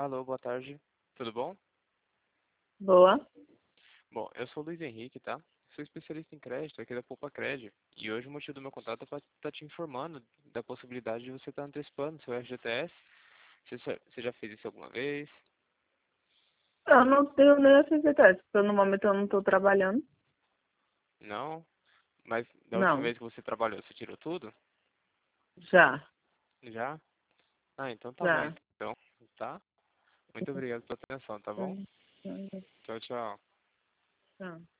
Alô, boa tarde. Tudo bom? Boa. Bom, eu sou o Luiz Henrique, tá? Sou especialista em crédito aqui da Poupa Cred. E hoje o motivo do meu contato é para estar te informando da possibilidade de você estar antecipando seu FGTS. Você já fez isso alguma vez? Eu não tenho nem atividade, porque no momento eu não estou trabalhando. Não? Mas da última Não, vez que você trabalhou, você tirou tudo? já, Já? Ah, então tá bom já. então, tá? Muito obrigado pela atenção, tá bom? Tchau, tchau. Tá.